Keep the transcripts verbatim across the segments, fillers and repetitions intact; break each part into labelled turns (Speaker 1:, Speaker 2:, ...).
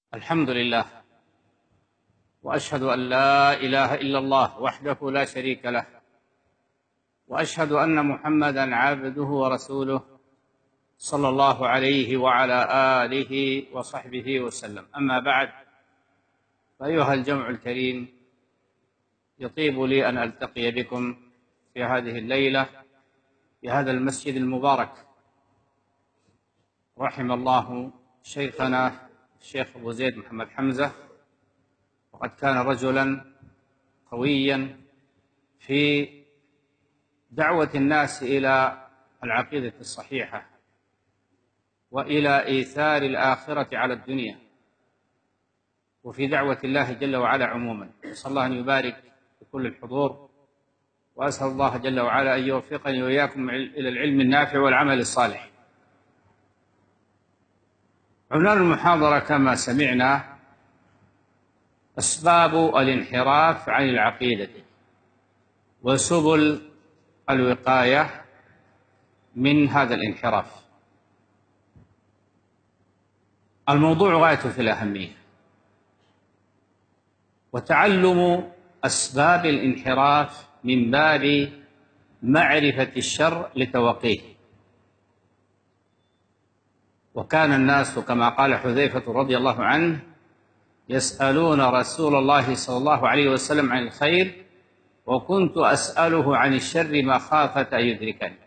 Speaker 1: الحمد لله، وأشهد أن لا إله إلا الله وحده لا شريك له، وأشهد أن محمدًا عبده ورسوله صلى الله عليه وعلى آله وصحبه وسلم. أما بعد، فأيها الجمع الكريم، يطيب لي أن ألتقي بكم في هذه الليلة في هذا المسجد المبارك. رحم الله شيخنا الشيخ أبو زيد محمد حمزة، وقد كان رجلاً قوياً في دعوة الناس إلى العقيدة الصحيحة وإلى إيثار الآخرة على الدنيا، وفي دعوة الله جل وعلا عموماً. أسأل الله أن يبارك بكل الحضور، وأسأل الله جل وعلا أن يوفقني وإياكم إلى العلم النافع والعمل الصالح. عنوان المحاضرة كما سمعنا: أسباب الانحراف عن العقيدة وسبل الوقاية من هذا الانحراف. الموضوع غاية في الأهمية، وتعلم أسباب الانحراف من باب معرفة الشر لتوقيه. وكان الناس كما قال حذيفة رضي الله عنه يسألون رسول الله صلى الله عليه وسلم عن الخير، وكنت أسأله عن الشر مخافة أن يدركني.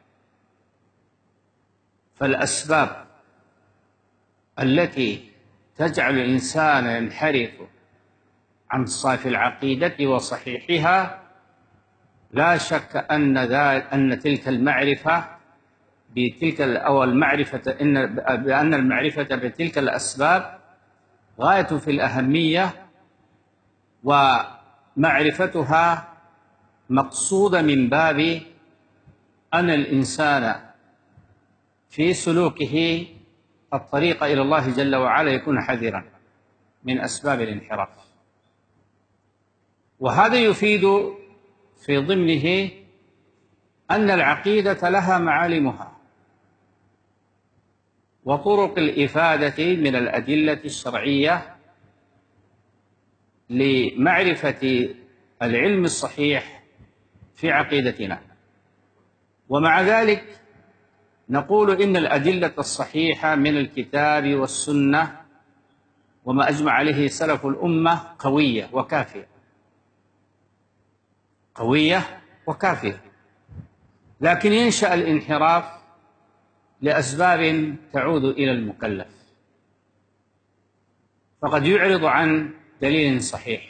Speaker 1: فالأسباب التي تجعل الإنسان ينحرف عن صافي العقيدة وصحيحها، لا شك أن أن تلك المعرفة بتلك أو المعرفة إن بأن المعرفة بتلك الأسباب غاية في الأهمية، ومعرفتها مقصودة من باب أن الإنسان في سلوكه الطريق إلى الله جل وعلا يكون حذرا من أسباب الانحراف. وهذا يفيد في ضمنه أن العقيدة لها معالمها وطرق الإفادة من الأدلة الشرعية لمعرفة العلم الصحيح في عقيدتنا. ومع ذلك نقول إن الأدلة الصحيحة من الكتاب والسنة وما أجمع عليه سلف الأمة قوية وكافية، قوية وكافية، لكن ينشأ الانحراف لأسباب تعود إلى المكلف، فقد يعرض عن دليل صحيح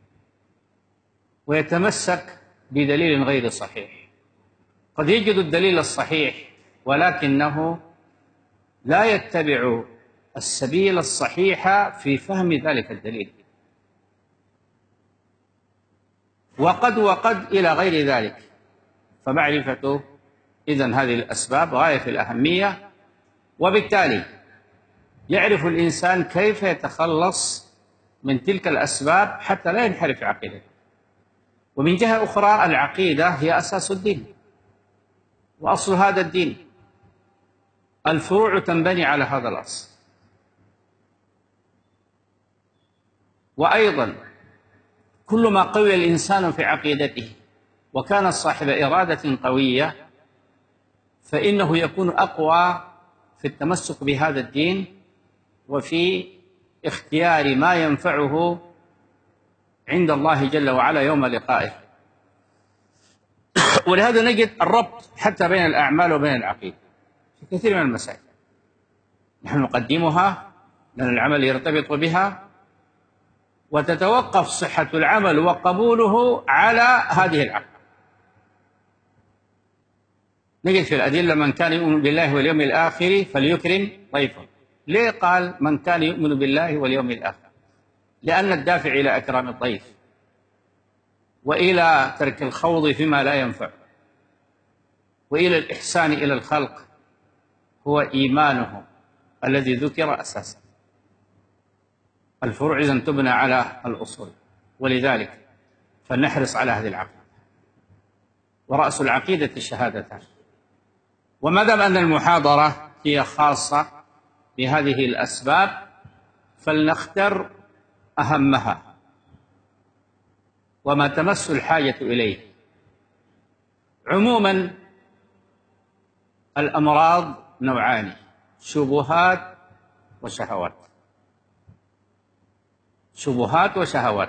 Speaker 1: ويتمسك بدليل غير صحيح. قد يجد الدليل الصحيح ولكنه لا يتبع السبيل الصحيح في فهم ذلك الدليل، وقد وقد إلى غير ذلك. فمعرفته إذن هذه الأسباب غاية في الأهمية، وبالتالي يعرف الإنسان كيف يتخلص من تلك الأسباب حتى لا ينحرف عقيدته. ومن جهة أخرى العقيدة هي أساس الدين وأصل هذا الدين، الفروع تنبني على هذا الأصل. وأيضا كل ما قوي الإنسان في عقيدته وكان صاحب إرادة قوية، فإنه يكون أقوى في التمسك بهذا الدين وفي اختيار ما ينفعه عند الله جل وعلا يوم لقائه. ولهذا نجد الربط حتى بين الأعمال وبين العقيدة في كثير من المسائل. نحن نقدمها لأن العمل يرتبط بها، وتتوقف صحة العمل وقبوله على هذه العقيدة. نجد في الأدلة: من كان يؤمن بالله واليوم الآخر فليكرم ضيفه. ليه قال من كان يؤمن بالله واليوم الآخر؟ لأن الدافع إلى إكرام الضيف وإلى ترك الخوض فيما لا ينفع وإلى الإحسان إلى الخلق هو إيمانهم الذي ذكر أساسا. الفروع إذن تبنى على الأصول، ولذلك فلنحرص على هذه العقيدة. ورأس العقيدة الشهادتان. وما دام أن المحاضرة هي خاصة بهذه الأسباب، فلنختر أهمها وما تمس الحاجة إليه. عموما الأمراض نوعان: شبهات وشهوات. شبهات وشهوات.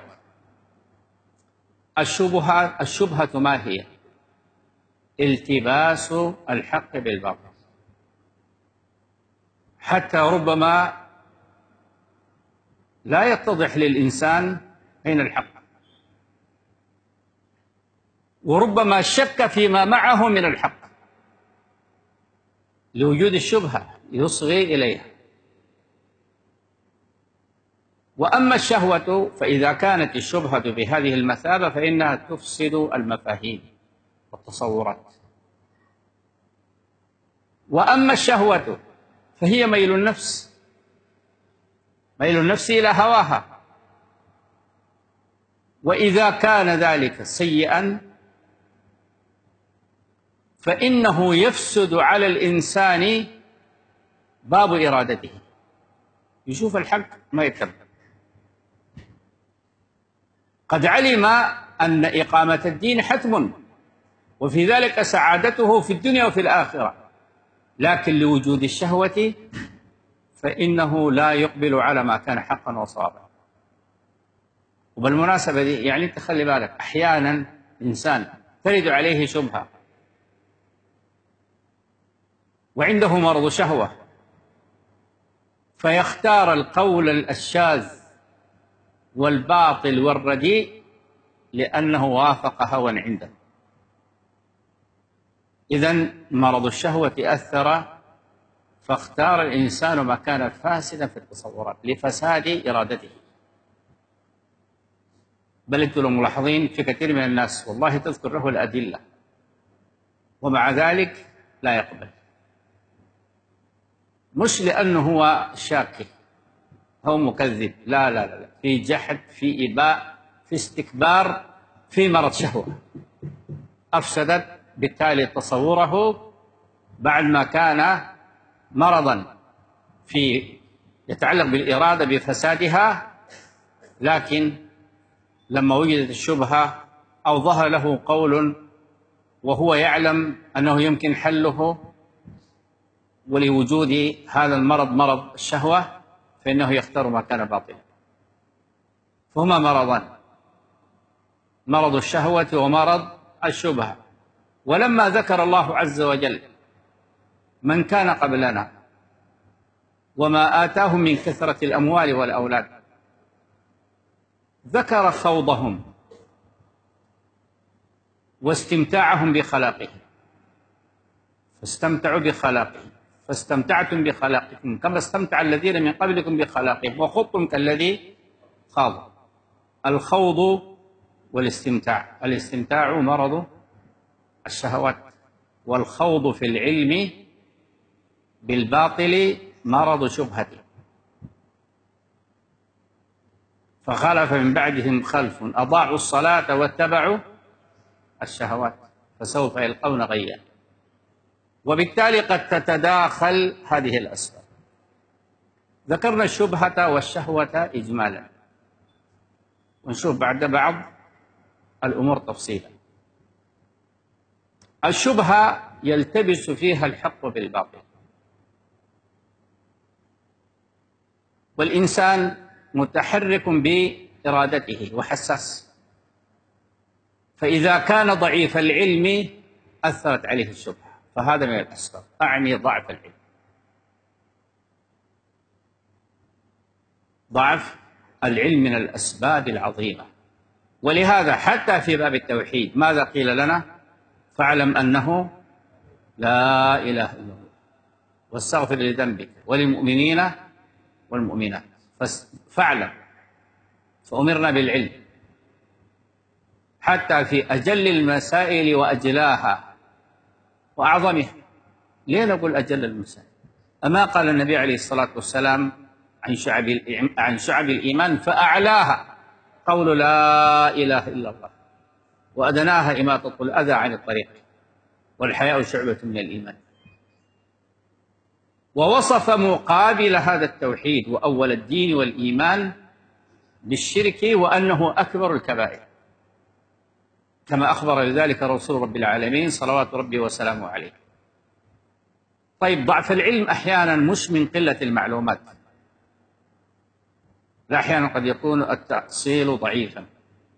Speaker 1: الشبهات الشبهة ما هي؟ التباس الحق بالباطل، حتى ربما لا يتضح للإنسان أين الحق، وربما شك فيما معه من الحق لوجود الشبهة يصغي إليها. وأما الشهوة فإذا كانت الشبهة بهذه المثابة فإنها تفسد المفاهيم والتصورات. وأما الشهوة فهي ميل النفس، ميل النفس إلى هواها، وإذا كان ذلك سيئا فإنه يفسد على الإنسان باب إرادته، يشوف الحق ما يتبع. قد علم أن إقامة الدين حتم، وفي ذلك سعادته في الدنيا وفي الآخرة، لكن لوجود الشهوة فإنه لا يقبل على ما كان حقا وصوابا. وبالمناسبة دي يعني تخلي بالك، أحيانا إنسان ترد عليه شبهة وعنده مرض شهوة فيختار القول الشاذ والباطل والرديء لأنه وافق هوى عنده. إذن مرض الشهوة أثر فاختار الإنسان ما كان فاسدا في التصورات لفساد إرادته. بل أنتم لو ملاحظين في كثير من الناس والله تذكر له الأدلة ومع ذلك لا يقبل، مش لأنه هو شاكك هو مكذب، لا لا لا، في جحد، في إباء، في استكبار، في مرض شهوة أفسدت بالتالي تصوره بعد ما كان مرضا في يتعلق بالإرادة بفسادها، لكن لما وجدت الشبهة أو ظهر له قول وهو يعلم أنه يمكن حله ولوجود هذا المرض مرض الشهوة فإنه يختار ما كان باطلا. فهما مرضان: مرض الشهوة ومرض الشبهة. ولما ذكر الله عز وجل من كان قبلنا وما آتاهم من كثرة الأموال والأولاد ذكر خوضهم واستمتاعهم بخلاقهم، فاستمتعوا بخلاقهم، فاستمتعتم بخلاقكم كما استمتع الذين من قبلكم بخلاقهم وخضتم كالذي خاضوا. الخوض والاستمتاع، الاستمتاع مرض الشهوات، والخوض في العلم بالباطل مرض شبهته. فخلف من بعدهم خلف أضاعوا الصلاة واتبعوا الشهوات فسوف يلقون غيا. وبالتالي قد تتداخل هذه الأسباب. ذكرنا الشبهة والشهوة إجمالا، ونشوف بعد بعض الأمور تفصيلا. الشبهة يلتبس فيها الحق بالباطل، والإنسان متحرك بإرادته وحساس، فإذا كان ضعيف العلم أثرت عليه الشبهة، فهذا من الأسباب، أعني ضعف العلم. ضعف العلم من الأسباب العظيمة. ولهذا حتى في باب التوحيد ماذا قيل لنا؟ فاعلم أنه لا إله إلا الله واستغفر لذنبك وللمؤمنين والمؤمنات. فاعلم، فأمرنا بالعلم حتى في أجل المسائل وأجلاها وأعظمها. ليه نقول أجل المسائل؟ أما قال النبي عليه الصلاة والسلام عن شعب عن شعب الإيمان فأعلاها قول لا إله إلا الله وأدناها إماطة الأذى عن الطريق والحياء شعبة من الإيمان. ووصف مقابل هذا التوحيد وأول الدين والإيمان بالشرك وأنه أكبر الكبائر، كما أخبر بذلك رسول رب العالمين صلوات ربي وسلامه عليه. طيب، ضعف العلم أحيانا مش من قلة المعلومات، لا، أحيانا قد يكون التأصيل ضعيفا.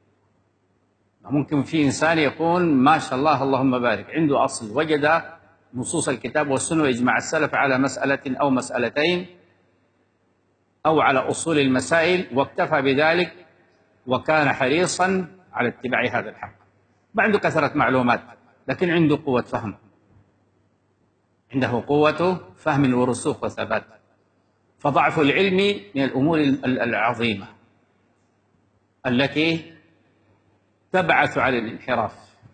Speaker 1: ممكن في إنسان يكون ما شاء الله اللهم بارك عنده أصل، وجد نصوص الكتاب والسنة وإجماع السلف على مسألة أو مسألتين أو على أصول المسائل واكتفى بذلك وكان حريصا على اتباع هذا الحق، ما عنده كثرة معلومات لكن عنده قوة فهم، عنده قوة فهم ورسوخ وثبات. فضعف العلم من الأمور العظيمة التي تبعث على الانحراف.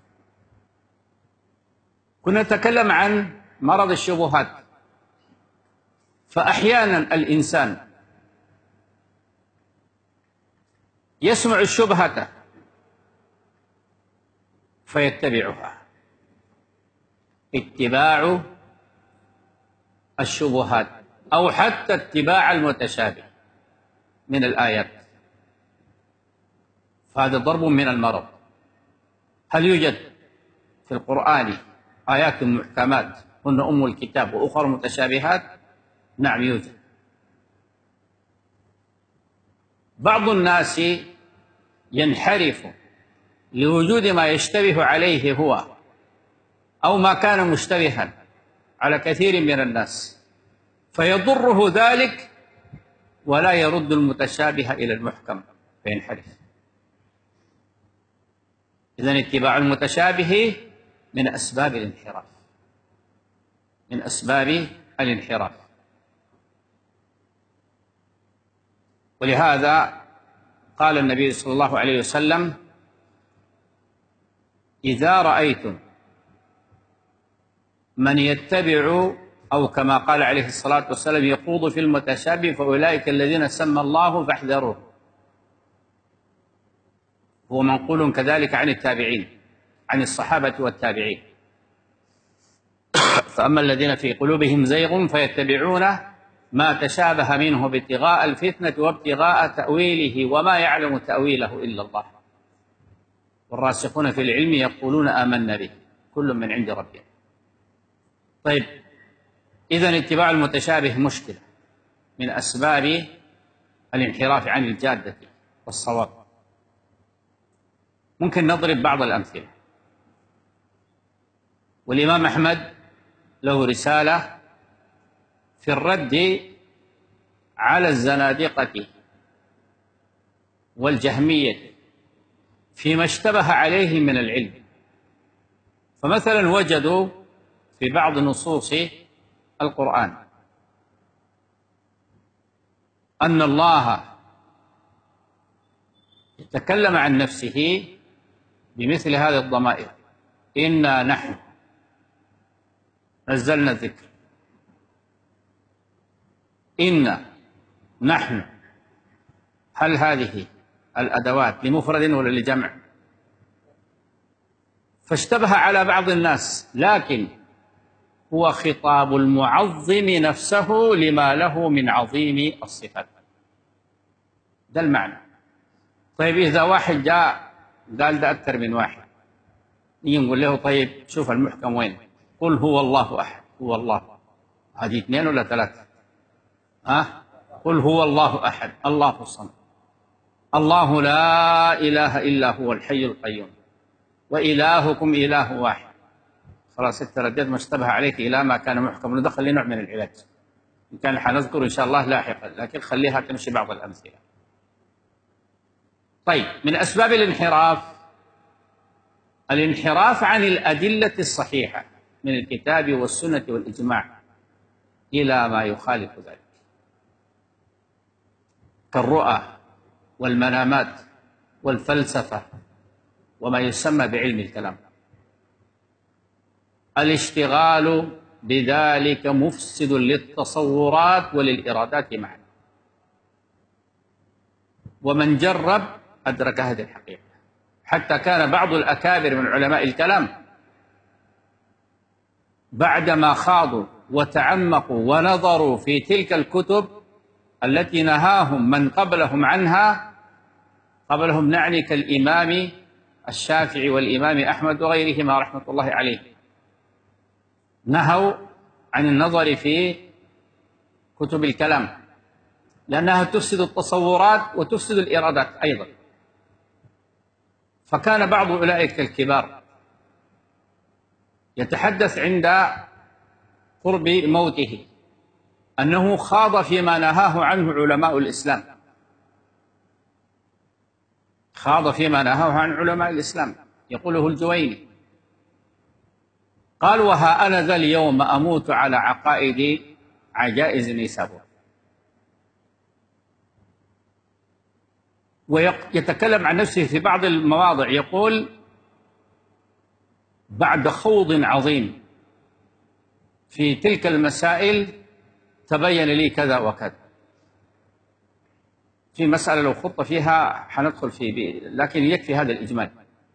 Speaker 1: كنا نتكلم عن مرض الشبهات، فأحيانا الإنسان يسمع الشبهة فيتبعها. اتباع الشبهات أو حتى اتباع المتشابه من الآيات، فهذا ضرب من المرض. هل يوجد في القرآن آيات محكمات هن أم الكتاب وأخرى متشابهات؟ نعم يوجد. بعض الناس ينحرف لوجود ما يشتبه عليه هو أو ما كان مشتبها على كثير من الناس، فيضره ذلك ولا يرد المتشابه إلى المحكم فينحرف. إذن اتباع المتشابه من أسباب الانحراف، من أسباب الانحراف. ولهذا قال النبي صلى الله عليه وسلم: إذا رأيتم من يتبع، أو كما قال عليه الصلاة والسلام يخوض في المتشابه، فأولئك الذين سمى الله فاحذروه. هو منقول كذلك عن التابعين، عن الصحابة والتابعين. فأما الذين في قلوبهم زيغ فيتبعون ما تشابه منه ابتغاء الفتنة وابتغاء تأويله وما يعلم تأويله إلا الله، والراسخون في العلم يقولون آمنا به كل من عند ربنا. طيب، إذن اتباع المتشابه مشكلة من أسباب الانحراف عن الجادة والصواب. ممكن نضرب بعض الأمثلة. والإمام أحمد له رسالة في الرد على الزنادقة والجهمية فيما اشتبه عليه من العلم. فمثلا وجدوا في بعض نصوص القرآن أن الله يتكلم عن نفسه بمثل هذه الضمائر: إنا نحن نزلنا الذكر، إنا نحن. هل هذه الأدوات لمفرد ولا لجمع؟ فاشتبه على بعض الناس، لكن هو خطاب المعظم نفسه لما له من عظيم الصفات. ده المعنى. طيب، إذا واحد جاء قال ده أكثر من واحد، نيجي نقول له: طيب شوف المحكم وين؟ قل هو الله أحد. هو الله، هذه اثنين ولا ثلاثة؟ ها؟ قل هو الله أحد الله الصمد الله لا إله إلا هو الحي القيوم وإلهكم إله واحد. خلاص، انت رديت ما اشتبه عليك إلى ما كان محكم. ندخل لنوع من العلاج إن كان حنذكر إن شاء الله لاحقا، لكن خليها تمشي بعض الأمثلة. طيب، من أسباب الانحراف الانحراف عن الأدلة الصحيحة من الكتاب والسنة والإجماع إلى ما يخالف ذلك، كالرؤى والمنامات والفلسفة وما يسمى بعلم الكلام. الاشتغال بذلك مفسد للتصورات وللإرادات معا، ومن جرب أدرك هذه الحقيقة. حتى كان بعض الأكابر من علماء الكلام بعدما خاضوا وتعمقوا ونظروا في تلك الكتب التي نهاهم من قبلهم عنها، قبلهم نعني كالإمام الشافعي والإمام أحمد وغيرهما رحمة الله عليه، نهوا عن النظر في كتب الكلام لأنها تفسد التصورات وتفسد الإرادات أيضا. فكان بعض أولئك الكبار يتحدث عند قرب موته أنه خاض فيما نهاه عنه علماء الإسلام، خاض فيما نهاه عن علماء الإسلام. يقوله الجويني قال: وها أنا ذا اليوم أموت على عقائد عجائز نيسابور. ويتكلم عن نفسه في بعض المواضع يقول: بعد خوض عظيم في تلك المسائل تبين لي كذا وكذا. في مسألة لو خط فيها حندخل فيه، لكن يكفي هذا الإجمال،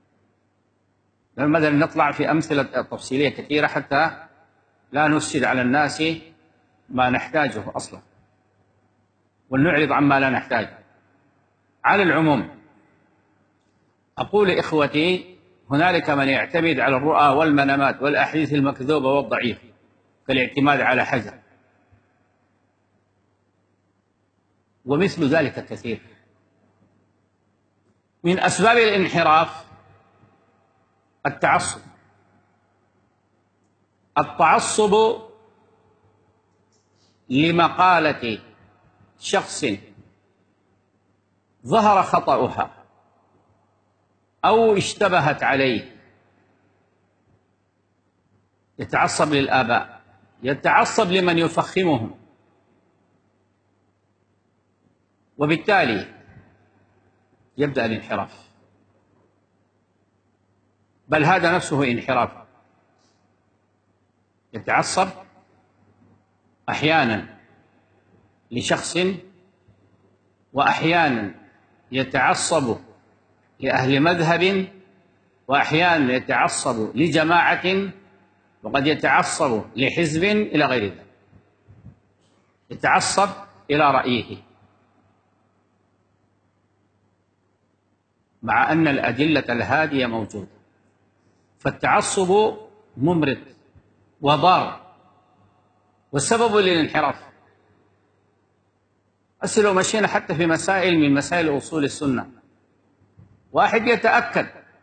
Speaker 1: مثلا نطلع في أمثلة تفصيلية كثيرة حتى لا نفسد على الناس ما نحتاجه أصلا ونعرض عما لا نحتاجه. على العموم أقول إخوتي: هنالك من يعتمد على الرؤى والمنامات والأحاديث المكذوبة والضعيفة كالاعتماد على حجر، ومثل ذلك كثير. من أسباب الانحراف التعصب. التعصب لمقالة شخص ظهر خطأها أو اشتبهت عليه، يتعصب للآباء، يتعصب لمن يفخمهم، وبالتالي يبدأ الانحراف، بل هذا نفسه انحراف. يتعصب أحيانا لشخص، وأحيانا يتعصب لأهل مذهب، وأحيانا يتعصب لجماعة، وقد يتعصب لحزب إلى غير ذلك. يتعصب إلى رأيه مع أن الأدلة الهادية موجودة. فالتعصب ممرض وضار وسبب للانحراف. أصل لو مشينا حتى في مسائل من مسائل أصول السنة، واحد يتأكد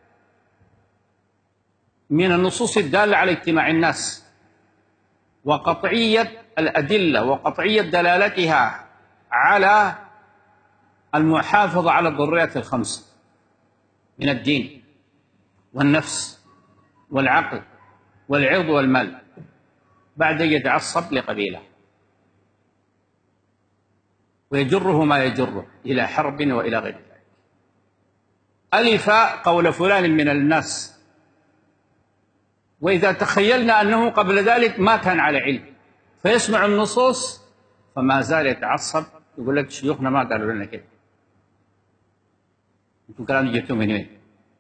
Speaker 1: من النصوص الدالة على اجتماع الناس وقطعية الأدلة وقطعية دلالتها على المحافظة على الضروريات الخمس من الدين والنفس والعقل والعرض والمال، بعد يتعصب لقبيلة ويجره ما يجره إلى حرب وإلى غير ذلك. ألف قول فلان من الناس، وإذا تخيلنا أنه قبل ذلك ما كان على علم، فيسمع النصوص فما زال يتعصب، يقول لك شيوخنا ما قالوا لنا كده، أنتم كلام جبتوه من وين؟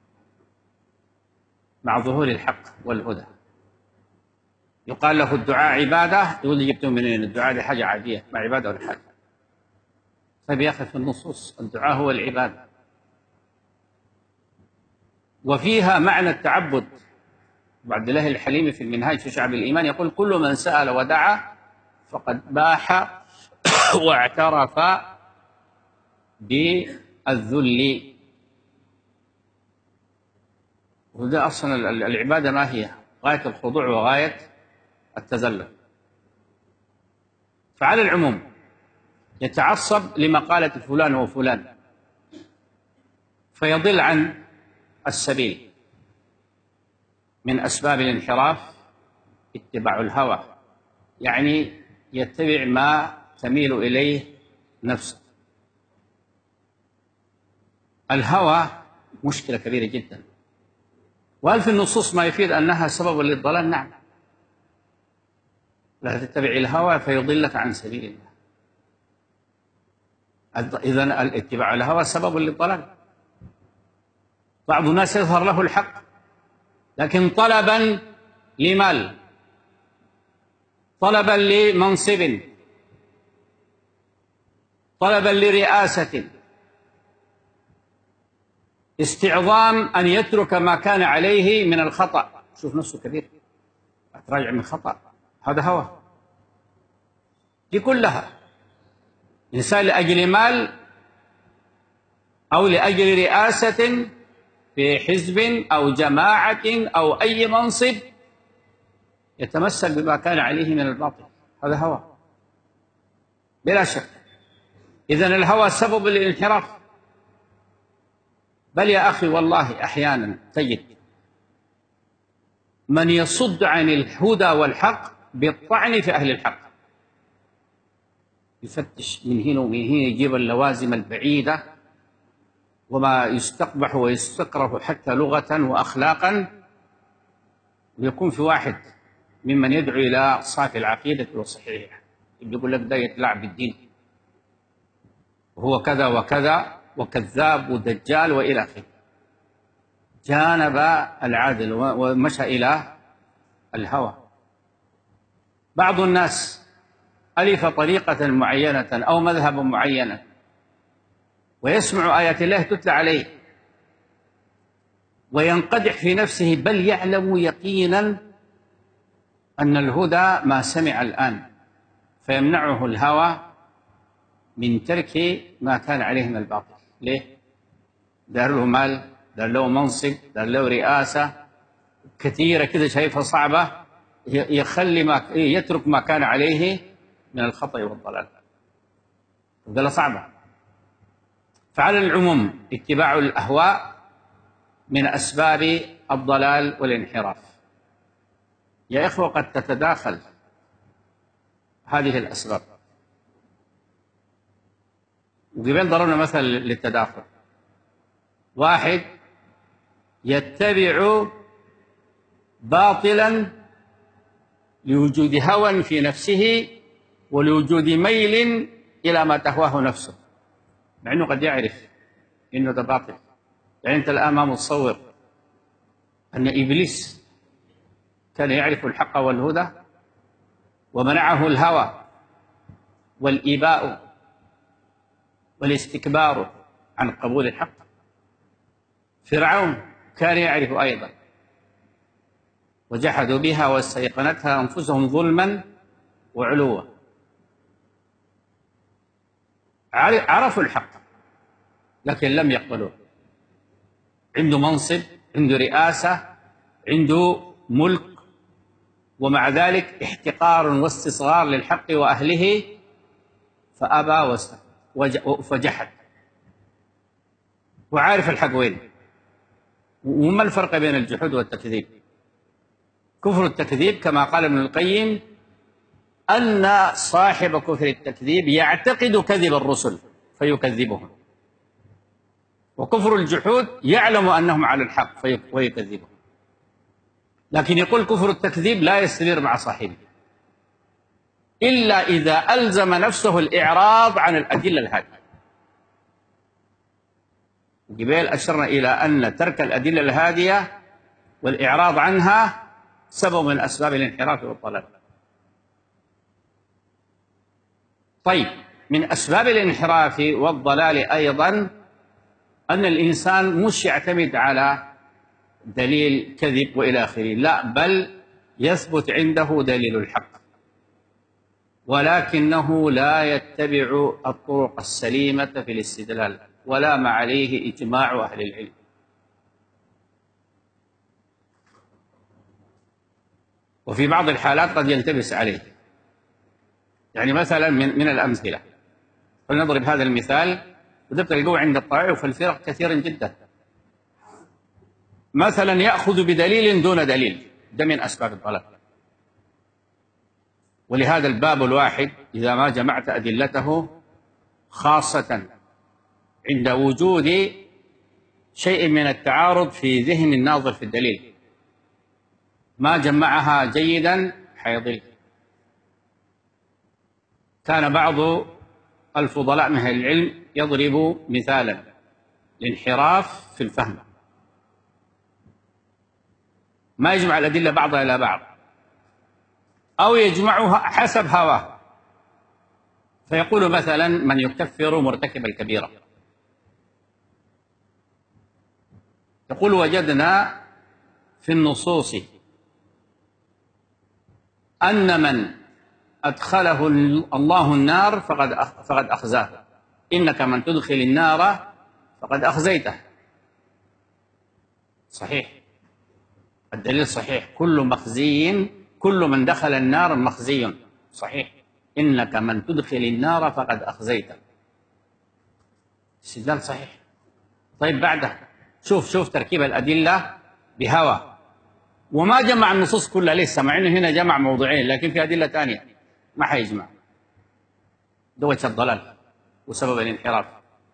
Speaker 1: مع ظهور الحق والهدى يقال له الدعاء عبادة، يقول لي جبتوه من وين؟ الدعاء دي حاجة عادية، ما عبادة ولا حاجة. طيب يا أخي في النصوص الدعاء هو العبادة، وفيها معنى التعبد. وعبد الله الحليمي في المنهاج في شعب الإيمان يقول: كل من سأل ودعا فقد باح واعترف بالذل. وده أصلا العبادة ما هي؟ غاية الخضوع وغاية التذلل. فعلى العموم يتعصب لمقالة فلان وفلان فيضل عن السبيل. من أسباب الانحراف اتباع الهوى، يعني يتبع ما تميل إليه نفسه. الهوى مشكلة كبيرة جدا. وهل في النصوص ما يفيد أنها سبب للضلال؟ نعم. لا تتبع الهوى فيضلك عن سبيل الله. إذن الاتباع الهوى سبب للضلال. بعض الناس يظهر له الحق لكن طلبا لمال طلبا لمنصب، طلبا لرئاسة، استعظام أن يترك ما كان عليه من الخطأ. شوف نفسه كبير، أتراجع من خطأ، هذا هوى. دي كلها إنسان لأجل مال أو لأجل رئاسة في حزب أو جماعة أو أي منصب يتمسك بما كان عليه من الباطل، هذا هوى بلا شك. إذن الهوى سبب للانحراف. بل يا أخي والله أحيانا تجد من يصد عن الهدى والحق بالطعن في أهل الحق، يفتش من هنا ومن هنا، يجيب اللوازم البعيدة وما يستقبح ويستكره حتى لغة وأخلاقا، ويكون في واحد ممن يدعو إلى صافي العقيدة والصحيحة يقول لك ده يتلاعب بالدين وهو كذا وكذا وكذاب ودجال وإلى آخره. جانب العدل ومشى إلى الهوى. بعض الناس ألف طريقة معينة أو مذهبا معينا ويسمع آيات الله تتلى عليه وينقدح في نفسه، بل يعلم يقينا أن الهدى ما سمع الآن، فيمنعه الهوى من ترك ما كان عليه من الباطل. ليه؟ دار له مال، دار له منصب، دار له رئاسة كثيرة كذا شايفها صعبة، يخلي ما يترك ما كان عليه من الخطأ والضلال، قال صعبة. فعلى العموم اتباع الأهواء من أسباب الضلال والانحراف. يا إخوة قد تتداخل هذه الأسباب، وقبل ضربنا مثل للتداخل. واحد يتبع باطلا لوجود هوى في نفسه ولوجود ميل إلى ما تهواه نفسه، مع أنه قد يعرف أنه ده باطل. يعني أنت الآن ما متصور أن إبليس كان يعرف الحق والهدى ومنعه الهوى والإباء والاستكبار عن قبول الحق. فرعون كان يعرف أيضا وجحدوا بها واستيقنتها أنفسهم ظلما وعلوا، عرفوا الحق لكن لم يقبلوه. عنده منصب، عنده رئاسة، عنده ملك، ومع ذلك احتقار واستصغار للحق وأهله، فأبى وجحد، وعارف الحق وين. وما الفرق بين الجحود والتكذيب؟ كفر التكذيب كما قال ابن القيم أن صاحب كفر التكذيب يعتقد كذب الرسل فيكذبهم، وكفر الجحود يعلم أنهم على الحق ويكذبهم. لكن يقول كفر التكذيب لا يستمر مع صاحبه إلا إذا ألزم نفسه الإعراض عن الأدلة الهادية. قبل أشرنا إلى أن ترك الأدلة الهادية والإعراض عنها سبب من أسباب الانحراف والضلال. طيب، من أسباب الانحراف والضلال أيضا أن الإنسان مش يعتمد على دليل كذب وإلى آخره، لا، بل يثبت عنده دليل الحق، ولكنه لا يتبع الطرق السليمة في الاستدلال ولا ما عليه إجماع أهل العلم. وفي بعض الحالات قد يلتبس عليه. يعني مثلا من, من الأمثلة، فلنضرب هذا المثال وده تلقوه عند الطائف والفرق كثيرا جدا. مثلا يأخذ بدليل دون دليل، ده من أسباب الضلال. ولهذا الباب الواحد إذا ما جمعت أدلته، خاصة عند وجود شيء من التعارض في ذهن الناظر في الدليل، ما جمعها جيدا حيضل. كان بعض الفضلاء من أهل العلم يضرب مثالا لانحراف في الفهم، ما يجمع الأدلة بعضها إلى بعض، أو يجمعها حسب هواه، فيقول مثلا من يكفر مرتكب الكبيرة، يقول وجدنا في النصوص أن من أدخله الله النار فقد فقد أخزاه، إنك من تدخل النار فقد أخزيته. صحيح، الدليل صحيح، كل مخزي، كل من دخل النار مخزي، صحيح، إنك من تدخل النار فقد أخزيته، استدلال صحيح. طيب بعده شوف شوف تركيب الأدلة بهوى، وما جمع النصوص كلها لسه، مع انه هنا جمع موضوعين لكن في ادله ثانيه ما حيجمع، ده وجه الضلال وسبب الانحراف.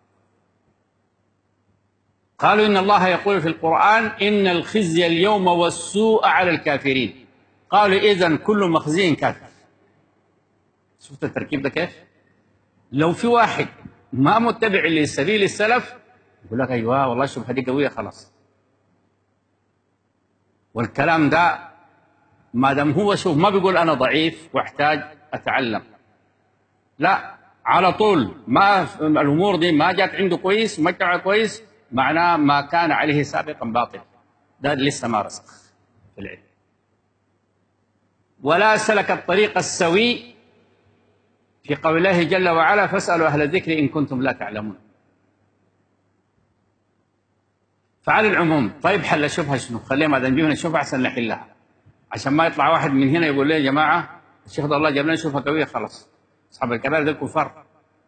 Speaker 1: قالوا ان الله يقول في القران ان الخزي اليوم والسوء على الكافرين، قالوا اذن كل مخزي كافر. شفت التركيب ده كيف؟ لو في واحد ما متبع لسبيل السلف يقول لك ايوه والله الشبهه دي قويه خلاص، والكلام ده ما دام هو شوف ما بيقول أنا ضعيف واحتاج أتعلم، لا، على طول ما الأمور دي ما جات عنده كويس ما اتبع كويس، معناه ما كان عليه سابقا باطل، ده لسه ما رسخ في العلم. ولا سلك الطريق السوي في قول الله جل وعلا فاسألوا أهل الذكر إن كنتم لا تعلمون. فعلى العموم طيب حل الشبهة شنو؟ خلينا ما دام جبنا الشبهة أحسن نحلها، عشان ما يطلع واحد من هنا يقول لي يا جماعة الشيخ ده الله جاب لنا شبهة قوية خلاص أصحاب الكبائر ده كفار.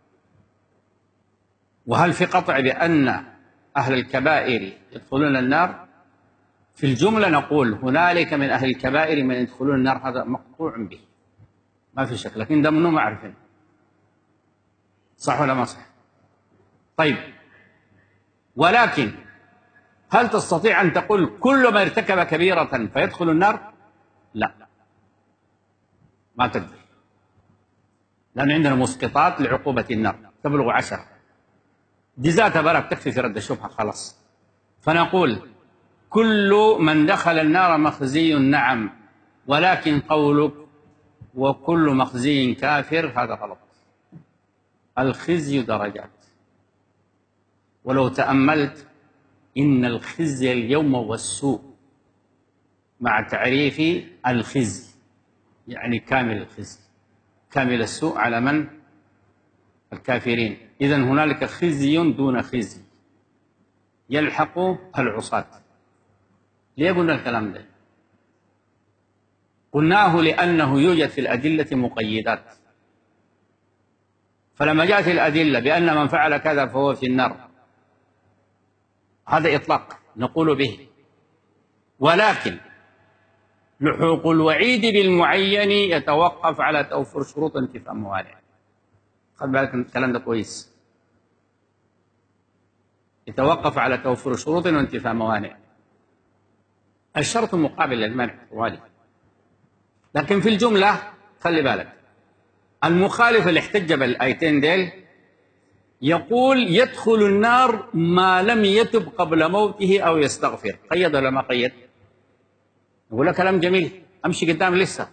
Speaker 1: وهل في قطع بأن أهل الكبائر يدخلون النار؟ في الجملة نقول هنالك من أهل الكبائر من يدخلون النار، هذا مقطوع به ما في شك، لكن ده منه ما عارفين صح ولا ما صح. طيب ولكن هل تستطيع أن تقول كل ما ارتكب كبيرة فيدخل النار؟ لا، ما تقدر، لأن عندنا مسقطات لعقوبة النار تبلغ عشرة، دي ذاتها بلا بتكفي في رد الشبهة خلاص. فنقول كل من دخل النار مخزي، نعم، ولكن قولك وكل مخزي كافر هذا غلط. الخزي درجات، ولو تأملت إن الخزي اليوم والسوء مع تعريف الخزي يعني كامل الخزي، كامل السوء على من؟ الكافرين. إذن هنالك خزي دون خزي يلحق العصاة. ليه قلنا الكلام ده؟ قلناه لأنه يوجد في الأدلة مقيدات، فلما جاءت الأدلة بأن من فعل كذا فهو في النار هذا إطلاق نقول به، ولكن لحوق الوعيد بالمعين يتوقف على توفر شروط انتفاء موانع. خد بالك الكلام ده كويس، يتوقف على توفر شروط وانتفاء موانع، الشرط مقابل للمنع والي. لكن في الجملة خلي بالك المخالف اللي احتج بالآيتين ديل يقول يدخل النار ما لم يتب قبل موته أو يستغفر، قيد ولا ما قيد؟ يقول لك كلام جميل أمشي قدام لسه،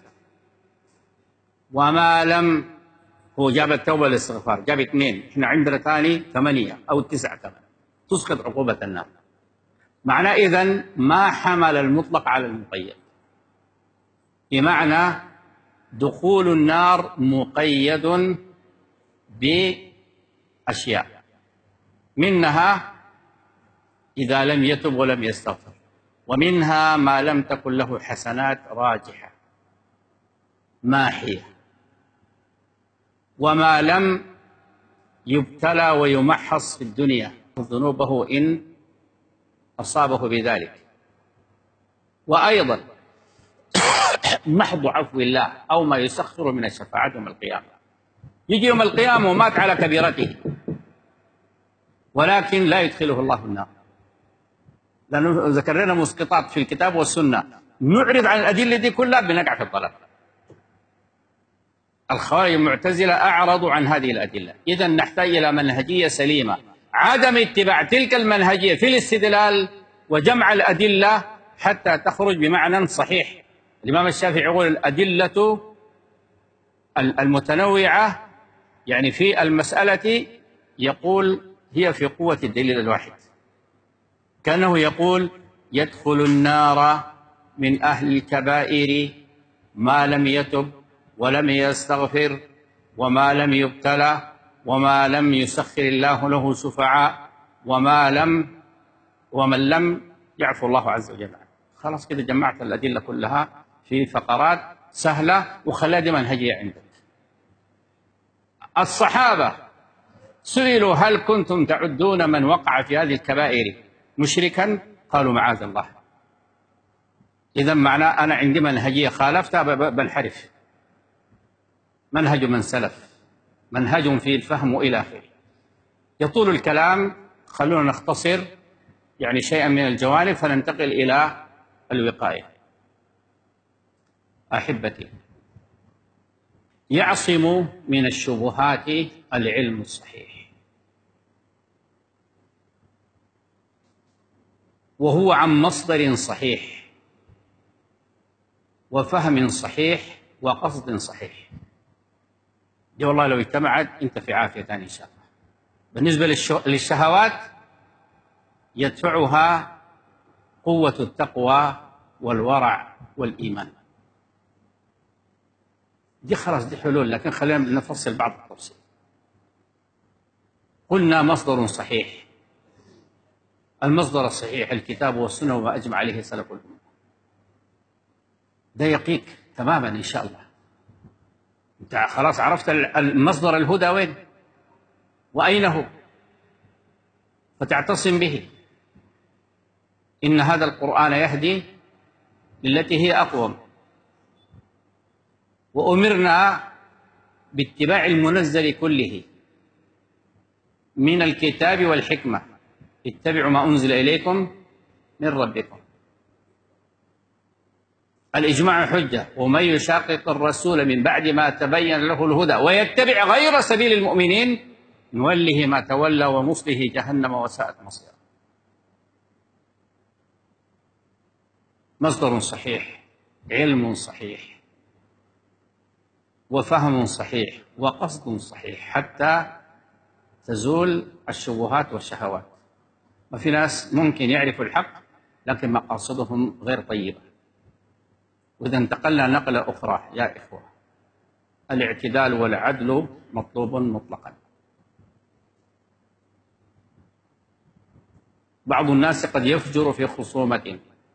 Speaker 1: وما لم، هو جاب التوبة والاستغفار جاب اثنين، احنا عندنا ثاني ثمانية أو تسعة كمان تسقط عقوبة النار، معناه إذن ما حمل المطلق على المقيد، بمعنى دخول النار مقيد بأشياء منها إذا لم يتب ولم يستغفر، ومنها ما لم تكن له حسنات راجحة ماحية، وما لم يبتلى ويمحص في الدنيا ذنوبه إن أصابه بذلك، وأيضا محض عفو الله أو ما يسخر من الشفاعة يوم القيامة، يجي يوم القيامة ومات على كبيرته ولكن لا يدخله الله النار، لأنه ذكر لنا مسقطات في الكتاب والسنة، نعرض عن الأدلة دي كلها بنقع في الضلال. الخوارج المعتزلة أعرضوا عن هذه الأدلة، إذن نحتاج إلى منهجية سليمة، عدم اتباع تلك المنهجية في الاستدلال وجمع الأدلة حتى تخرج بمعنى صحيح. الإمام الشافعي يقول الأدلة المتنوعة يعني في المسألة يقول هي في قوة الدليل الواحد، كأنه يقول يدخل النار من أهل الكبائر ما لم يتب ولم يستغفر وما لم يبتلى وما لم يسخر الله له شفعاء وما لم ومن لم يعفو الله عز وجل. خلاص كده جمعت الأدلة كلها في فقرات سهلة وخليها دي منهجية عندك. الصحابة سئلوا هل كنتم تعدون من وقع في هذه الكبائر مشركا؟ قالوا معاذ الله. إذا معناه أنا عندي منهجية خالفتها بنحرف. منهج من سلف، منهج في الفهم إلى آخره. يطول الكلام، خلونا نختصر يعني شيئا من الجوانب فننتقل إلى الوقاية. أحبتي، يعصم من الشبهات العلم الصحيح، وهو عن مصدر صحيح وفهم صحيح وقصد صحيح. دي والله لو اجتمعت انت في عافية إن شاء الله. بالنسبة للشهوات يدفعها قوة التقوى والورع والإيمان. دي خلاص دي حلول، لكن خلينا نفصل بعض التفصيل. قلنا مصدر صحيح، المصدر الصحيح الكتاب والسنة وما أجمع عليه سلف الأمة. ده يقيك تماما إن شاء الله. أنت خلاص عرفت المصدر الهدى وين وأين هو، فتعتصم به. إن هذا القرآن يهدي للتي هي أقوم، وأمرنا باتباع المنزل كله من الكتاب والحكمة. اتبعوا ما أنزل إليكم من ربكم. الإجماع حجة، ومن يشاقق الرسول من بعد ما تبين له الهدى ويتبع غير سبيل المؤمنين نوله ما تولى ونصله جهنم وساءت مصيرا. مصدر صحيح، علم صحيح، وفهم صحيح، وقصد صحيح، حتى تزول الشبهات والشهوات. ما في ناس ممكن يعرفوا الحق لكن مقاصدهم غير طيبة. وإذا انتقلنا نقلة أخرى يا إخوة، الاعتدال والعدل مطلوب مطلقا. بعض الناس قد يفجر في خصومة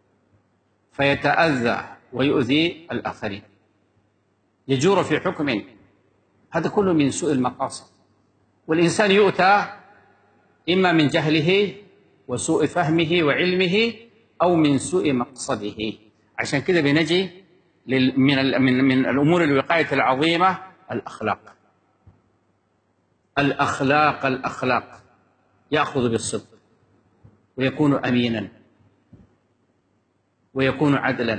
Speaker 1: فيتأذى ويؤذي الآخرين، يجور في حكم، هذا كله من سوء المقاصد. والإنسان يؤتى إما من جهله وسوء فهمه وعلمه أو من سوء مقصده. عشان كده بنجي من من من الأمور الوقاية العظيمة الأخلاق. الأخلاق الأخلاق يأخذ بالصدق ويكون أمينا ويكون عدلا،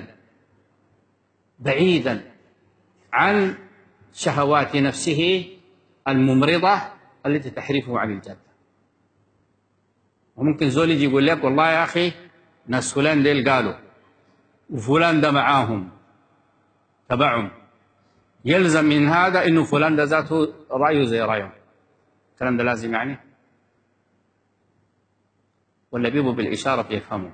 Speaker 1: بعيدا عن شهوات نفسه الممرضة التي تحرفه عن الجادة. وممكن زول يجي يقول لك والله يا أخي ناس فلان ديل قالوا وفلان ده معاهم تبعهم، يلزم من هذا إنه فلان ده ذاته رأيه زي رأيهم. الكلام ده لازم يعني؟ ولا بيبوا بالإشارة يفهموا؟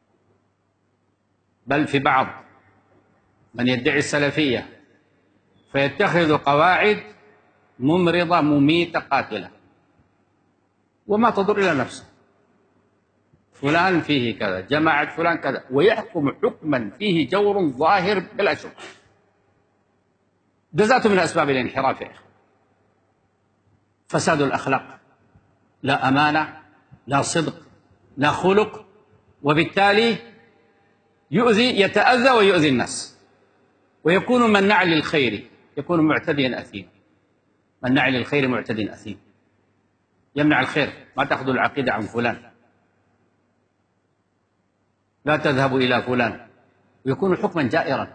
Speaker 1: بل في بعض من يدعي السلفية فيتخذ قواعد ممرضة مميتة قاتلة وما تضر إلى نفسه. فلان فيه كذا، جماعة فلان كذا، ويحكم حكما فيه جور ظاهر بلا شبهة. ده ذاته من أسباب الانحراف يا إخوة. فساد الأخلاق، لا أمانة، لا صدق، لا خلق، وبالتالي يؤذي يتأذى ويؤذي الناس، ويكون مناعا للخير، يكون معتديا أثيما. مناع للخير معتدي أثيم، يمنع الخير. ما تأخذوا العقيدة عن فلان، لا تذهبوا إلى فلان، ويكون حكما جائرا.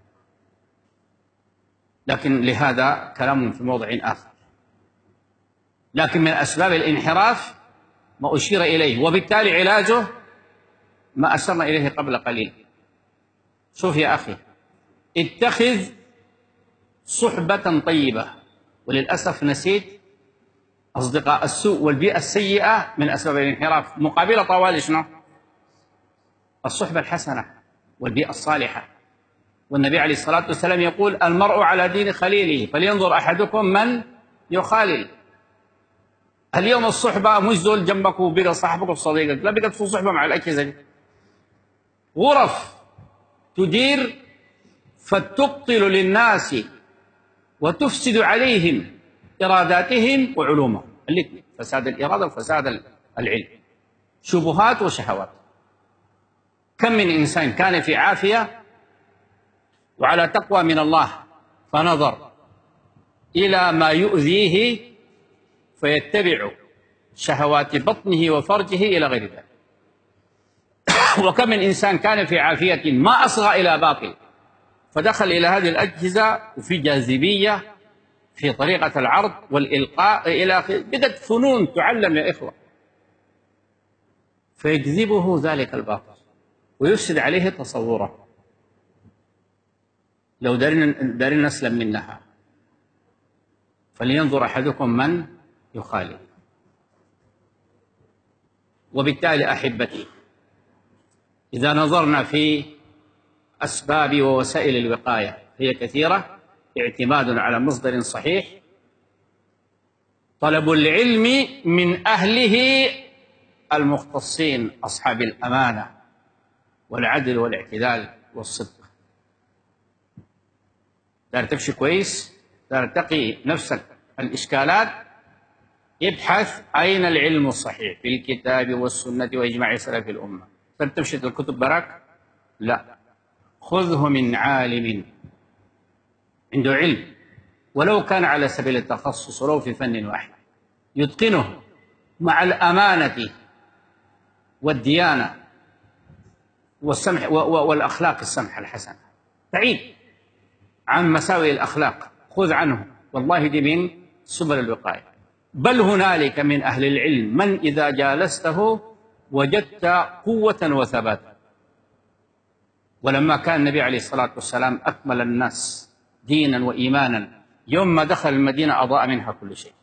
Speaker 1: لكن لهذا كلام في موضع آخر. لكن من أسباب الانحراف ما أشير إليه، وبالتالي علاجه ما أشرنا إليه قبل قليل. شوف يا أخي، اتخذ صحبة طيبة. وللأسف نسيت أصدقاء السوء والبيئة السيئة من أسباب الانحراف، مقابل طوال شنو؟ الصحبة الحسنة والبيئة الصالحة. والنبي عليه الصلاة والسلام يقول: المرء على دين خليله فلينظر أحدكم من يخالل. اليوم الصحبة مش زول جنبك وبقى صاحبك وصديقك، لا، بقت في صحبة مع الأجهزة دي، غرف تدير فتبطل للناس وتفسد عليهم إراداتهم وعلومهم الاثنين، فساد الإرادة وفساد العلم، شبهات وشهوات. كم من إنسان كان في عافية وعلى تقوى من الله فنظر إلى ما يؤذيه فيتبع شهوات بطنه وفرجه إلى غير ذلك. وكم من إنسان كان في عافية ما أصغى إلى باطل فدخل إلى هذه الأجهزة وفي جاذبية في طريقة العرض والإلقاء إلى آخره، بدت فنون تعلم يا إخوة، فيجذبه ذلك الباطل ويفسد عليه تصوره. لو دارين نسلم منها فلينظر أحدكم من يخالف. وبالتالي أحبتي، إذا نظرنا في أسباب ووسائل الوقاية هي كثيرة: اعتماد على مصدر صحيح، طلب العلم من أهله المختصين أصحاب الأمانة والعدل والاعتدال والصدق. دار تمشي كويس، دار تقي نفسك الإشكالات، ابحث أين العلم الصحيح في الكتاب والسنة وإجماع سلف الأمة. تمشي الكتب براك؟ لا، خذه من عالم عنده علم ولو كان على سبيل التخصص ولو في فن واحد، يتقنه مع الأمانة والديانة والسمح والأخلاق السمحة الحسنة، بعيد عن مساوئ الأخلاق، خذ عنه، والله دي من سبل الوقاية. بل هنالك من أهل العلم من إذا جالسته وجدت قوة وثباتا. ولما كان النبي عليه الصلاة والسلام أكمل الناس دينا وإيمانا، يوم ما دخل المدينة أضاء منها كل شيء،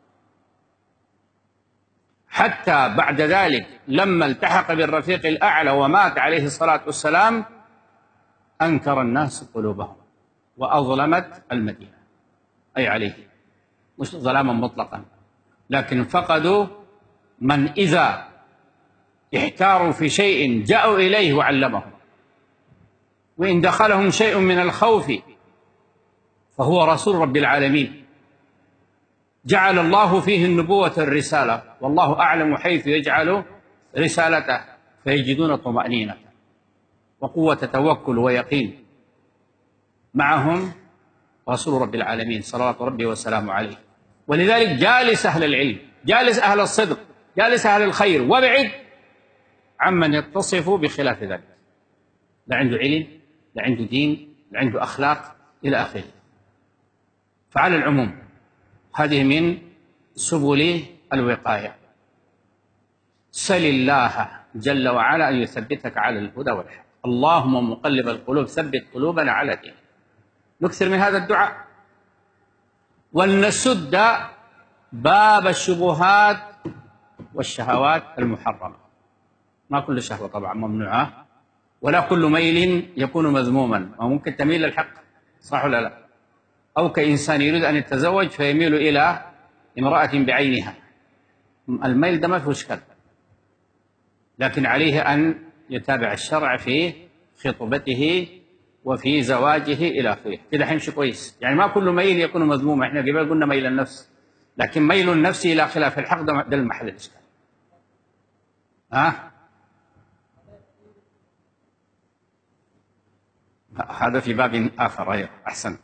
Speaker 1: حتى بعد ذلك لما التحق بالرفيق الأعلى ومات عليه الصلاة والسلام أنكر الناس قلوبهم وأظلمت المدينة، أي عليه، مش ظلاما مطلقا، لكن فقدوا من إذا احتاروا في شيء جاءوا إليه وعلمهم، وإن دخلهم شيء من الخوف فهو رسول رب العالمين، جعل الله فيه النبوة الرسالة، والله أعلم حيث يجعل رسالته، فيجدون طمأنينة وقوة توكل ويقين. معهم رسول رب العالمين صلوات ربي وسلامه عليه. ولذلك جالس أهل العلم، جالس أهل الصدق، جالس أهل الخير، وابعد عمن يتصف بخلاف ذلك، لا عنده علم، لا عنده دين، لا عنده أخلاق إلى آخره. فعلى العموم هذه من سبل الوقاية. سل الله جل وعلا أن يثبتك على الهدى والحق. اللهم مقلب القلوب ثبت قلوبنا على دينك. نكثر من هذا الدعاء، ولنسد باب الشبهات والشهوات المحرمة. ما كل شهوة طبعا ممنوعة، ولا كل ميل يكون مذموما، وممكن تميل للحق، صح ولا لا؟ أو كإنسان يريد أن يتزوج فيميل إلى امرأة بعينها، الميل ده ما فيه إشكال، لكن عليه أن يتابع الشرع في خطبته وفي زواجه إلى آخره، كده حيمشي كويس. يعني ما كل ميل يكون مذموما، احنا قبل قلنا ميل النفس، لكن ميل النفس إلى خلاف الحق ده المحل الإشكال. ها؟ هذا في باب آخر. أيوه أحسنت.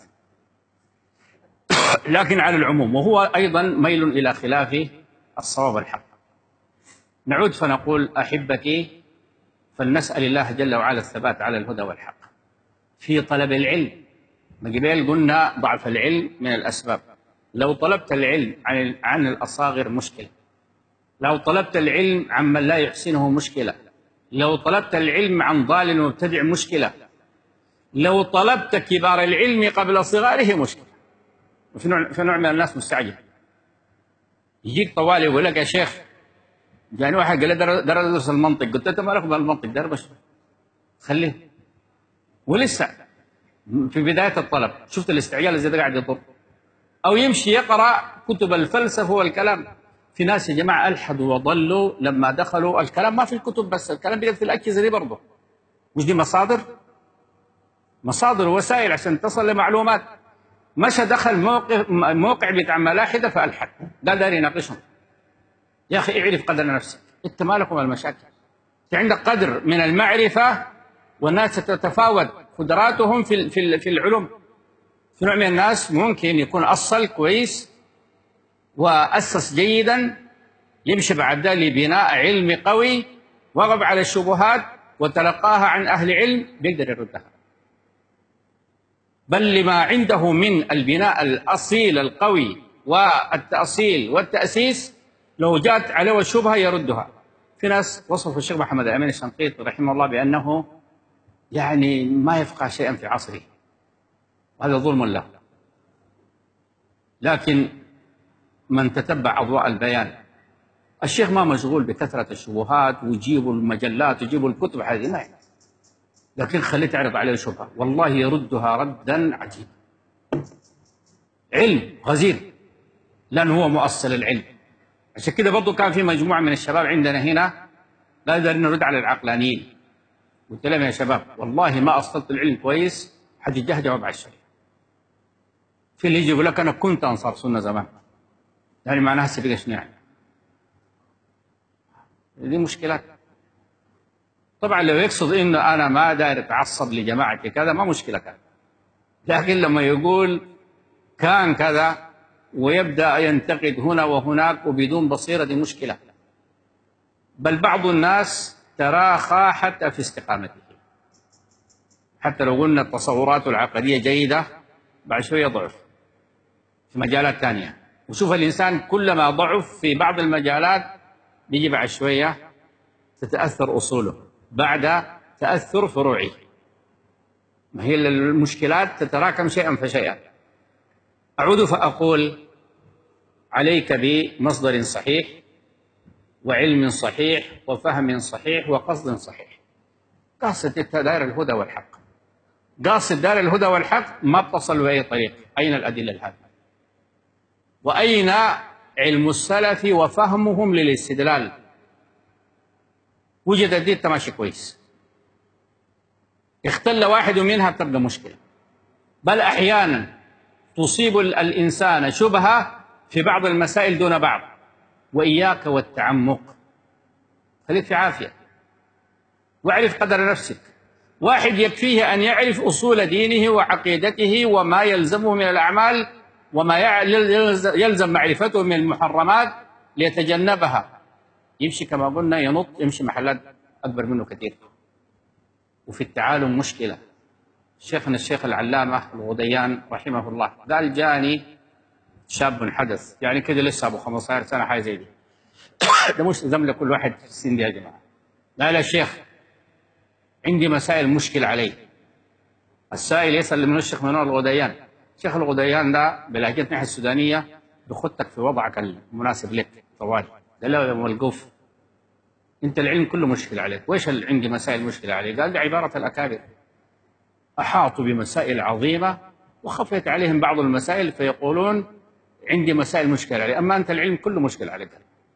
Speaker 1: لكن على العموم، وهو أيضا ميل إلى خلاف الصواب والحق. نعود فنقول أحبتي، فلنسأل الله جل وعلا الثبات على الهدى والحق في طلب العلم. قبل قلنا ضعف العلم من الأسباب. لو طلبت العلم عن عن الأصاغر مشكلة، لو طلبت العلم عمن لا يحسنه مشكلة، لو طلبت العلم عن ضال ومبتدع مشكلة، لو طلبت كبار العلم قبل صغاره مشكلة. وفي نوع في نوع من الناس مستعجل، يجيك طوالي يقول لك يا شيخ جاني واحد قال لي درس درس المنطق، قلت له انت مالك بالمنطق ده بس خليه، ولسه في بدايه الطلب. شفت الاستعجال زي ده قاعد يضر. او يمشي يقرا كتب الفلسفه والكلام. في ناس يا جماعه الحدوا وضلوا لما دخلوا الكلام ما في الكتب بس، الكلام بيقعد في الاجهزه دي برضه. مش دي مصادر؟ مصادر ووسائل عشان تصل لمعلومات. مشى دخل موقع موقع بتاع ملاحده فالحد، ده داري يناقشهم. يا اخي اعرف قدر نفسك، انت مالك ومال المشاكل. انت عندك قدر من المعرفه والناس تتفاوت قدراتهم في في في العلوم. في نوع من الناس ممكن يكون اصل كويس واسس جيدا، يمشي بعد ذلك لبناء علمي قوي، وقف على الشبهات وتلقاها عن اهل علم بيقدر يردها. بل لما عنده من البناء الاصيل القوي والتاصيل والتاسيس لو جاءت عليه الشبهه يردها. في ناس وصفوا الشيخ محمد الامين الشنقيطي رحمه الله بانه يعني ما يفقه شيئا في عصره، وهذا ظلم له. لكن من تتبع اضواء البيان، الشيخ ما مشغول بكثره الشبهات ويجيبوا المجلات ويجيبوا الكتب هذه، ما يعني. لكن خليه تعرض عليه شبهه والله يردها ردا عجيبا. علم غزير لانه هو مؤصل العلم. عشان كده برضه كان في مجموعه من الشباب عندنا هنا لا نقدر نرد على العقلانيين. قلت لهم يا شباب والله ما اصلت العلم كويس حتجهجوا مع الشريعه. في اللي يجي يقول لك انا كنت انصار سنه زمان، يعني معناها هسه بقى شنو يعني؟ دي مشكلات. طبعا لو يقصد انه انا ما داير اتعصب لجماعتي كذا ما مشكله كذا، لكن لما يقول كان كذا ويبدا ينتقد هنا وهناك وبدون بصيره دي مشكله. بل بعض الناس تراخى حتى في استقامته، حتى لو قلنا تصوراته العقديه جيده بعد شويه ضعف في مجالات ثانيه. وشوف الانسان كلما ضعف في بعض المجالات بيجي بعد شويه تتاثر اصوله بعد تاثر فروعه. ما هي المشكلات تتراكم شيئا فشيئا. اعود فاقول عليك بمصدر صحيح وعلم صحيح وفهم صحيح وقصد صحيح. قاصد دار الهدى والحق، قاصد دار الهدى والحق ما بتصل بأي طريق. أين الأدلة الهادئة؟ وأين علم السلف وفهمهم للاستدلال؟ وجدت دي ماشي كويس، اختل واحد منها بتبقى مشكلة. بل أحيانا تصيب الإنسان شبهة في بعض المسائل دون بعض. وإياك والتعمق، خليك في عافية واعرف قدر نفسك. واحد يكفيه أن يعرف أصول دينه وعقيدته وما يلزمه من الأعمال وما يلزم معرفته من المحرمات ليتجنبها. يمشي كما قلنا ينط يمشي محلات أكبر منه كثير. وفي التعالم مشكلة. شيخنا الشيخ العلامة الغديان رحمه الله قال جاني شاب حدث يعني كده لسه أبو خمسة عشر سنة حاجة زي دي. ده مش ذنب لكل واحد في السن دي يا جماعة. قال يا شيخ عندي مسائل مشكلة علي. السائل يسأل من الشيخ منور الغديان. الشيخ الغديان ده بلهجتنا نحن السودانية بخطك في وضعك المناسب لك طوالي. ده لا موقوف. انت العلم كله مشكلة عليك، وإيش اللي عندي مسائل مشكلة عليك؟ قال لي عبارة الأكابر أحاطوا بمسائل عظيمة وخفيت عليهم بعض المسائل فيقولون عندي مسائل مشكلة علي، أما أنت العلم كله مشكلة عليك.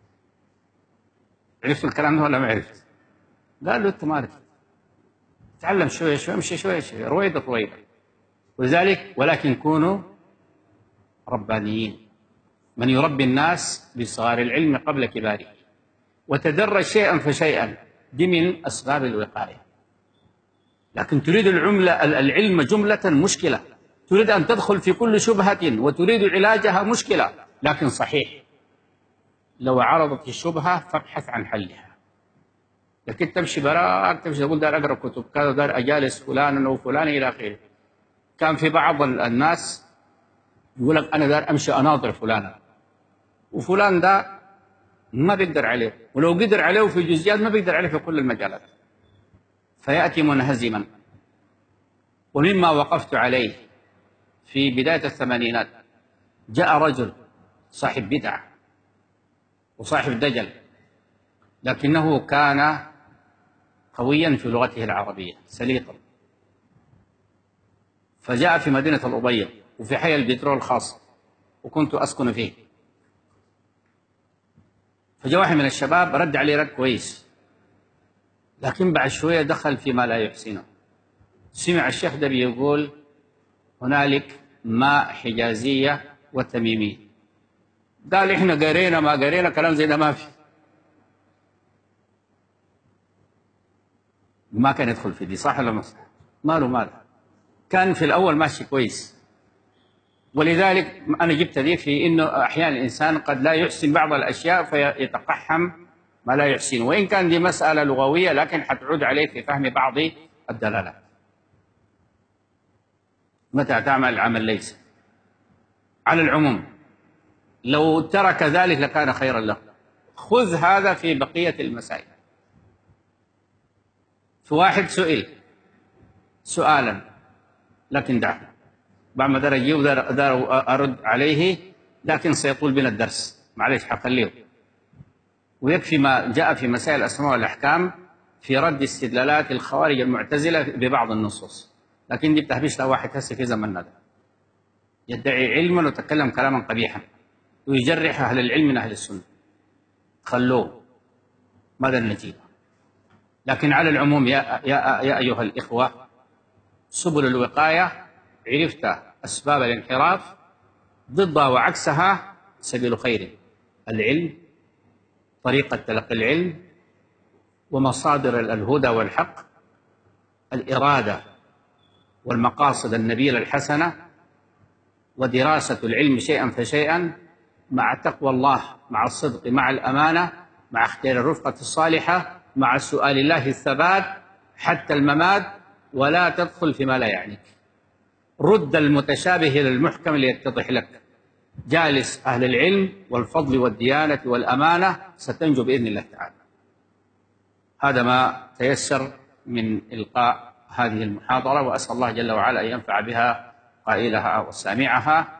Speaker 1: عرفت الكلام ده ولا ما عرفت؟ قال له أنت ما عرفت. تعلم شوية شوية امشي شوية شوية رويدة رويدة. ولذلك ولكن كونوا ربانيين. من يربي الناس بصغار العلم قبل كباره وتدرج شيئا فشيئا، دي من أسباب الوقاية. لكن تريد العملة العلم جملة مشكلة، تريد أن تدخل في كل شبهة وتريد علاجها مشكلة. لكن صحيح لو عرضت الشبهة فابحث عن حلها. لكن تمشي براك تمشي تقول دار أقرأ كتب كذا دار أجالس فلانا وفلان إلى آخره. كان في بعض الناس يقول لك أنا دار أمشي أناظر فلانا، وفلان ده ما بيقدر عليه، ولو قدر عليه في جزئيات ما بيقدر عليه في كل المجالات، فيأتي منهزما. ومما وقفت عليه في بداية الثمانينات جاء رجل صاحب بدعة وصاحب دجل، لكنه كان قويا في لغته العربية سليطا، فجاء في مدينة الأبيض وفي حي البترول الخاص، وكنت أسكن فيه. فجاء واحد من الشباب رد عليه رد كويس، لكن بعد شوية دخل فيما لا يحسنه. سمع الشيخ ده بيقول هنالك ماء حجازية وتميمية، قال إحنا قرينا ما قرينا كلام زي ده ما في، ما كان يدخل في دي. صح ولا ما صح؟ ماله ماله، كان في الأول ماشي كويس. ولذلك أنا جبت دي في إنه أحيانا الإنسان قد لا يحسن بعض الأشياء فيتقحم ما لا يحسن، وإن كان دي مسألة لغوية لكن حتعود عليه في فهم بعض الدلالات. متى تعمل العمل ليس على العموم، لو ترك ذلك لكان خيرا له. خذ هذا في بقية المسائل. في واحد سئل سؤالا لكن دعه، بعد ما دار أجيب دار أرد عليه، لكن سيطول بنا الدرس، معليش حخليه. ويكفي ما جاء في مسائل الأسماء والأحكام في رد استدلالات الخوارج المعتزلة ببعض النصوص، لكن دي بتهبش له واحد هسه في زمننا ده يدعي علما وتكلم كلاما قبيحا ويجرح أهل العلم من أهل السنة، خلوه، ماذا النتيجة؟ لكن على العموم يا, يا, يا أيها الإخوة، سبل الوقاية عرفت أسباب الانحراف، ضدها وعكسها سبيل خير: العلم، طريقة تلقي العلم، ومصادر الهدى والحق، الإرادة والمقاصد النبيلة الحسنة، ودراسة العلم شيئا فشيئا مع تقوى الله، مع الصدق، مع الأمانة، مع اختيار الرفقة الصالحة، مع سؤال الله الثبات حتى الممات، ولا تدخل فيما لا يعنيك. رد المتشابه إلى المحكم ليتضح لك. جالس أهل العلم والفضل والديانة والأمانة، ستنجو بإذن الله تعالى. هذا ما تيسر من إلقاء هذه المحاضرة، وأسأل الله جل وعلا أن ينفع بها قائلها وسامعها.